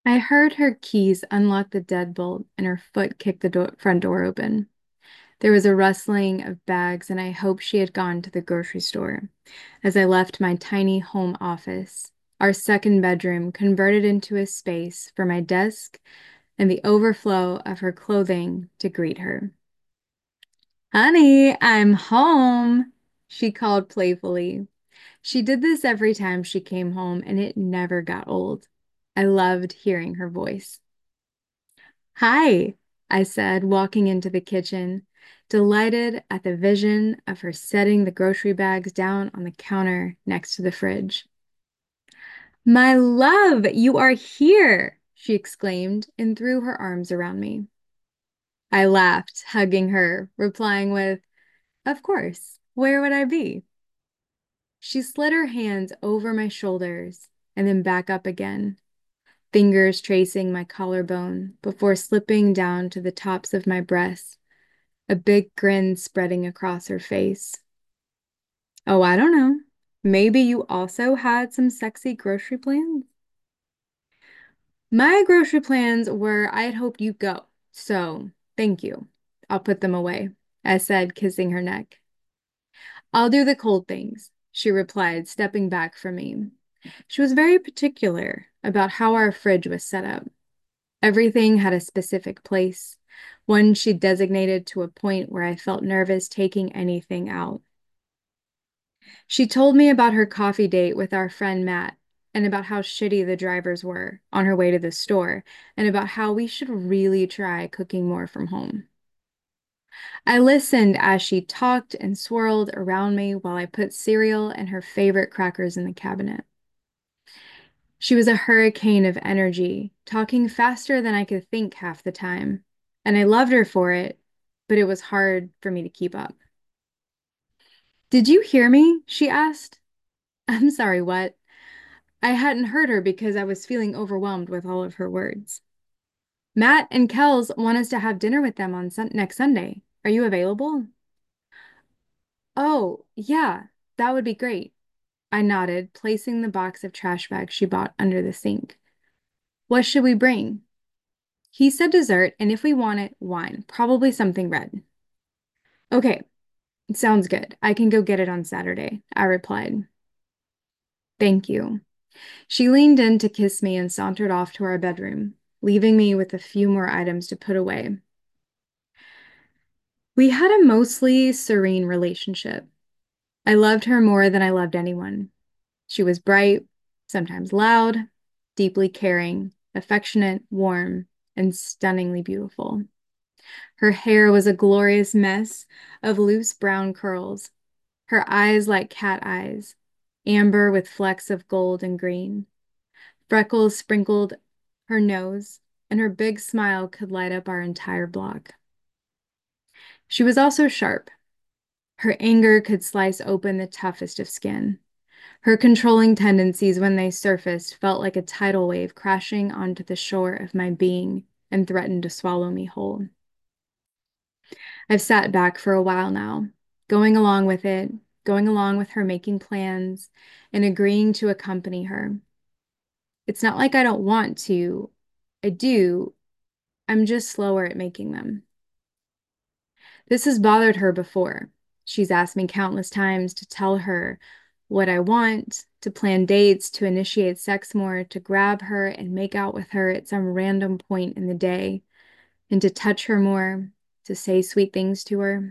I heard her keys unlock the deadbolt and her foot kick the front door open. There was a rustling of bags, and I hoped she had gone to the grocery store. As I left my tiny home office, our second bedroom converted into a space for my desk and the overflow of her clothing to greet her. Honey, I'm home, she called playfully. She did this every time she came home, and it never got old. I loved hearing her voice. Hi, I said, walking into the kitchen, delighted at the vision of her setting the grocery bags down on the counter next to the fridge. My love, you are here, she exclaimed and threw her arms around me. I laughed, hugging her, replying with, Of course, where would I be? She slid her hands over my shoulders and then back up again, fingers tracing my collarbone before slipping down to the tops of my breasts, a big grin spreading across her face. Oh, I don't know. Maybe you also had some sexy grocery plans? My grocery plans were I'd hoped you'd go, so thank you. I'll put them away, I said, kissing her neck. I'll do the cold things, she replied, stepping back from me. She was very particular about how our fridge was set up. Everything had a specific place, one she designated to a point where I felt nervous taking anything out. She told me about her coffee date with our friend Matt and about how shitty the drivers were on her way to the store and about how we should really try cooking more from home. I listened as she talked and swirled around me while I put cereal and her favorite crackers in the cabinet. She was a hurricane of energy, talking faster than I could think half the time, and I loved her for it, but it was hard for me to keep up. Did you hear me? She asked. I'm sorry, what? I hadn't heard her because I was feeling overwhelmed with all of her words. Matt and Kels want us to have dinner with them on next Sunday. Are you available? Oh, yeah, that would be great. I nodded, placing the box of trash bags she bought under the sink. What should we bring? He said dessert, and if we want it, wine, probably something red. Okay, sounds good. I can go get it on Saturday, I replied. Thank you. She leaned in to kiss me and sauntered off to our bedroom, leaving me with a few more items to put away. We had a mostly serene relationship. I loved her more than I loved anyone. She was bright, sometimes loud, deeply caring, affectionate, warm, and stunningly beautiful. Her hair was a glorious mess of loose brown curls, her eyes like cat eyes, amber with flecks of gold and green. Freckles sprinkled her nose, and her big smile could light up our entire block. She was also sharp. Her anger could slice open the toughest of skin. Her controlling tendencies, when they surfaced, felt like a tidal wave crashing onto the shore of my being and threatened to swallow me whole. I've sat back for a while now, going along with it, going along with her making plans and agreeing to accompany her. It's not like I don't want to. I do. I'm just slower at making them. This has bothered her before. She's asked me countless times to tell her what I want, to plan dates, to initiate sex more, to grab her and make out with her at some random point in the day, and to touch her more, to say sweet things to her.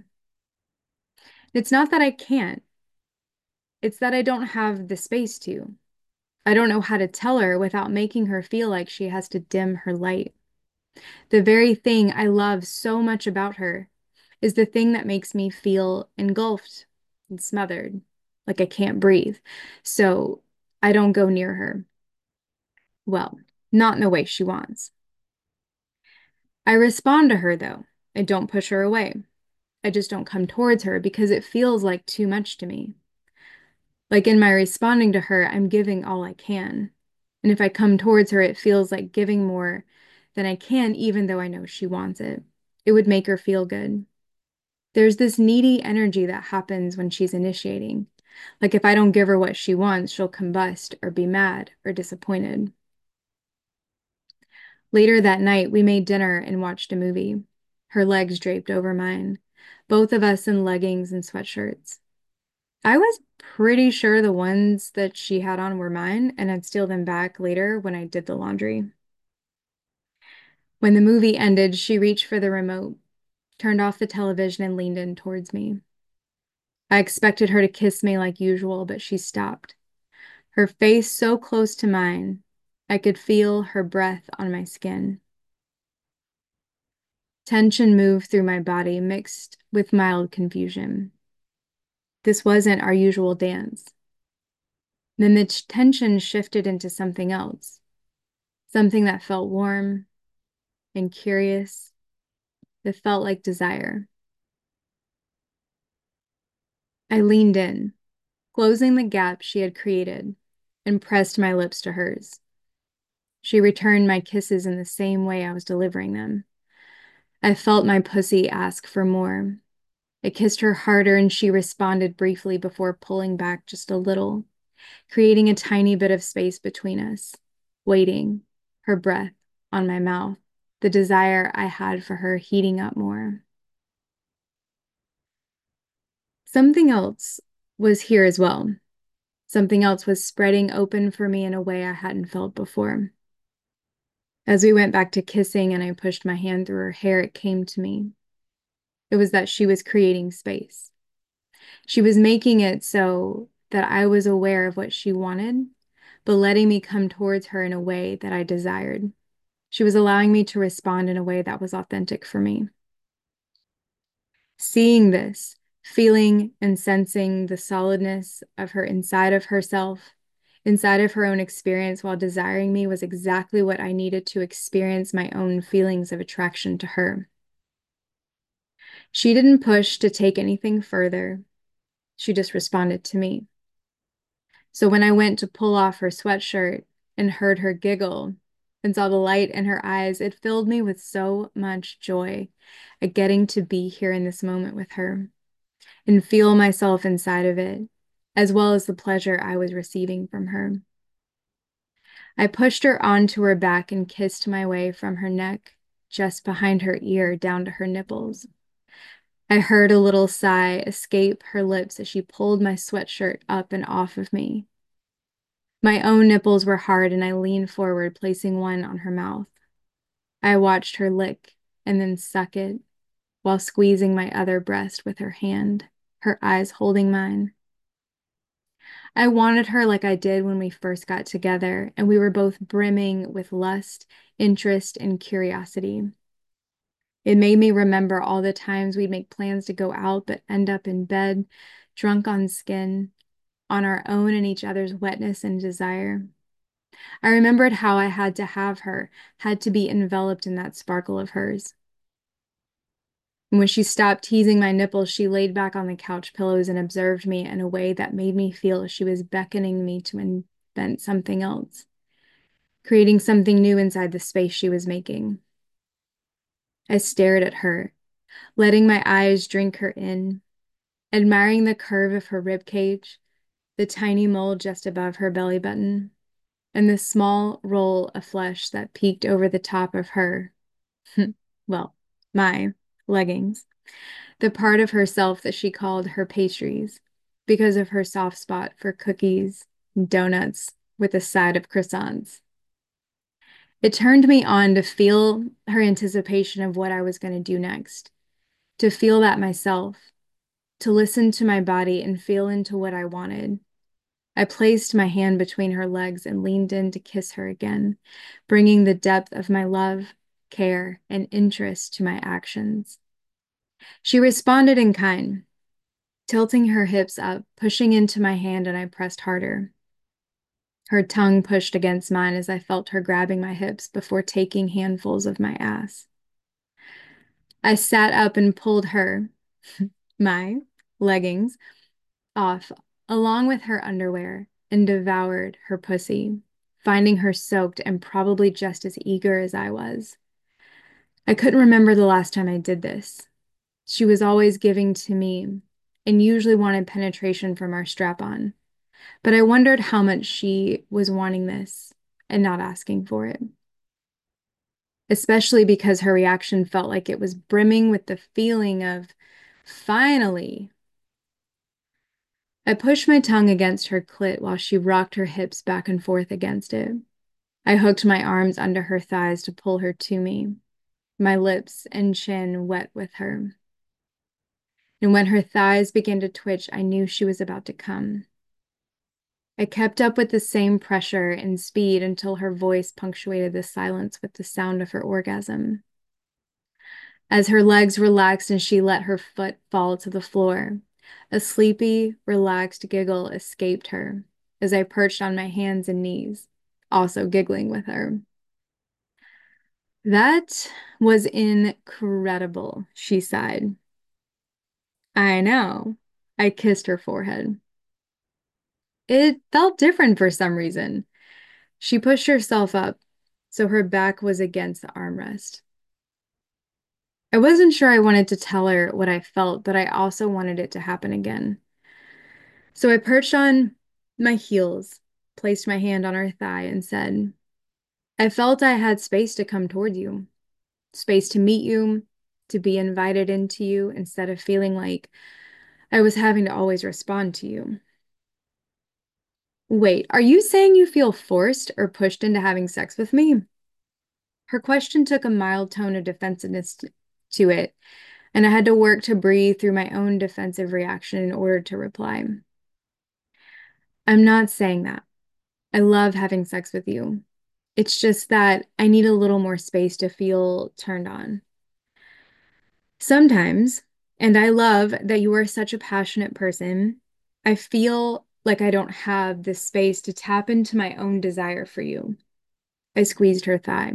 It's not that I can't, it's that I don't have the space to. I don't know how to tell her without making her feel like she has to dim her light. The very thing I love so much about her is the thing that makes me feel engulfed and smothered, like I can't breathe. So I don't go near her. Well, not in the way she wants. I respond to her, though. I don't push her away. I just don't come towards her because it feels like too much to me. Like in my responding to her, I'm giving all I can. And if I come towards her, it feels like giving more than I can, even though I know she wants it. It would make her feel good. There's this needy energy that happens when she's initiating. Like if I don't give her what she wants, she'll combust or be mad or disappointed. Later that night, we made dinner and watched a movie, her legs draped over mine, both of us in leggings and sweatshirts. I was pretty sure the ones that she had on were mine, and I'd steal them back later when I did the laundry. When the movie ended, she reached for the remote, turned off the television, and leaned in towards me. I expected her to kiss me like usual, but she stopped. Her face so close to mine, I could feel her breath on my skin. Tension moved through my body, mixed with mild confusion. This wasn't our usual dance. Then the tension shifted into something else, something that felt warm and curious. It felt like desire. I leaned in, closing the gap she had created, and pressed my lips to hers. She returned my kisses in the same way I was delivering them. I felt my pussy ask for more. I kissed her harder, and she responded briefly before pulling back just a little, creating a tiny bit of space between us, waiting, her breath on my mouth, the desire I had for her heating up more. Something else was here as well. Something else was spreading open for me in a way I hadn't felt before. As we went back to kissing and I pushed my hand through her hair, it came to me. It was that she was creating space. She was making it so that I was aware of what she wanted, but letting me come towards her in a way that I desired. She was allowing me to respond in a way that was authentic for me. Seeing this, feeling and sensing the solidness of her inside of herself, inside of her own experience while desiring me was exactly what I needed to experience my own feelings of attraction to her. She didn't push to take anything further. She just responded to me. So when I went to pull off her sweatshirt and heard her giggle and saw the light in her eyes, it filled me with so much joy at getting to be here in this moment with her and feel myself inside of it, as well as the pleasure I was receiving from her. I pushed her onto her back and kissed my way from her neck, just behind her ear, down to her nipples. I heard a little sigh escape her lips as she pulled my sweatshirt up and off of me. My own nipples were hard, and I leaned forward, placing one on her mouth. I watched her lick and then suck it while squeezing my other breast with her hand, her eyes holding mine. I wanted her like I did when we first got together, and we were both brimming with lust, interest, and curiosity. It made me remember all the times we'd make plans to go out but end up in bed, drunk on skin, on our own and each other's wetness and desire. I remembered how I had to have her, had to be enveloped in that sparkle of hers. And when she stopped teasing my nipples, she laid back on the couch pillows and observed me in a way that made me feel she was beckoning me to invent something else, creating something new inside the space she was making. I stared at her, letting my eyes drink her in, admiring the curve of her rib cage, the tiny mole just above her belly button, and the small roll of flesh that peeked over the top of her, well, my leggings, the part of herself that she called her pastries because of her soft spot for cookies and donuts with a side of croissants. It turned me on to feel her anticipation of what I was going to do next, to feel that myself, to listen to my body and feel into what I wanted. I placed my hand between her legs and leaned in to kiss her again, bringing the depth of my love, care, and interest to my actions. She responded in kind, tilting her hips up, pushing into my hand, and I pressed harder. Her tongue pushed against mine as I felt her grabbing my hips before taking handfuls of my ass. I sat up and pulled her, my leggings, off, along with her underwear, and devoured her pussy, finding her soaked and probably just as eager as I was. I couldn't remember the last time I did this. She was always giving to me and usually wanted penetration from our strap-on, but I wondered how much she was wanting this and not asking for it. especially because her reaction felt like it was brimming with the feeling of finally. I pushed my tongue against her clit while she rocked her hips back and forth against it. I hooked my arms under her thighs to pull her to me, my lips and chin wet with her. And when her thighs began to twitch, I knew she was about to come. I kept up with the same pressure and speed until her voice punctuated the silence with the sound of her orgasm. As her legs relaxed and she let her foot fall to the floor, a sleepy, relaxed giggle escaped her as I perched on my hands and knees, also giggling with her. That was incredible, she sighed. I know. I kissed her forehead. It felt different for some reason. She pushed herself up, so her back was against the armrest. I wasn't sure I wanted to tell her what I felt, but I also wanted it to happen again. So I perched on my heels, placed my hand on her thigh, and said, I felt I had space to come toward you, space to meet you, to be invited into you instead of feeling like I was having to always respond to you. Wait, are you saying you feel forced or pushed into having sex with me? Her question took a mild tone of defensiveness to it, and I had to work to breathe through my own defensive reaction in order to reply. I'm not saying that. I love having sex with you. It's just that I need a little more space to feel turned on. Sometimes, and I love that you are such a passionate person, I feel like I don't have the space to tap into my own desire for you. I squeezed her thigh.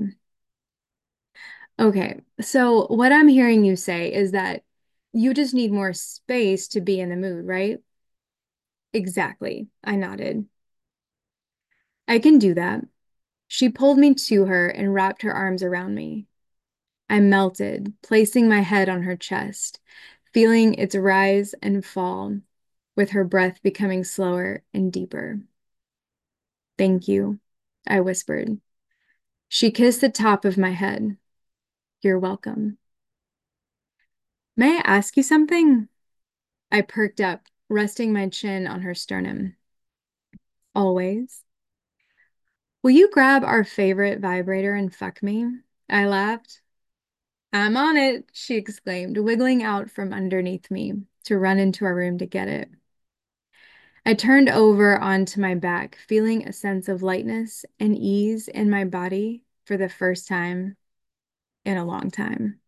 Okay, so what I'm hearing you say is that you just need more space to be in the mood, right? Exactly. I nodded. I can do that. She pulled me to her and wrapped her arms around me. I melted, placing my head on her chest, feeling its rise and fall, with her breath becoming slower and deeper. Thank you, I whispered. She kissed the top of my head. You're welcome. May I ask you something? I perked up, resting my chin on her sternum. Always. Will you grab our favorite vibrator and fuck me? I laughed. I'm on it, she exclaimed, wiggling out from underneath me to run into our room to get it. I turned over onto my back, feeling a sense of lightness and ease in my body for the first time in a long time.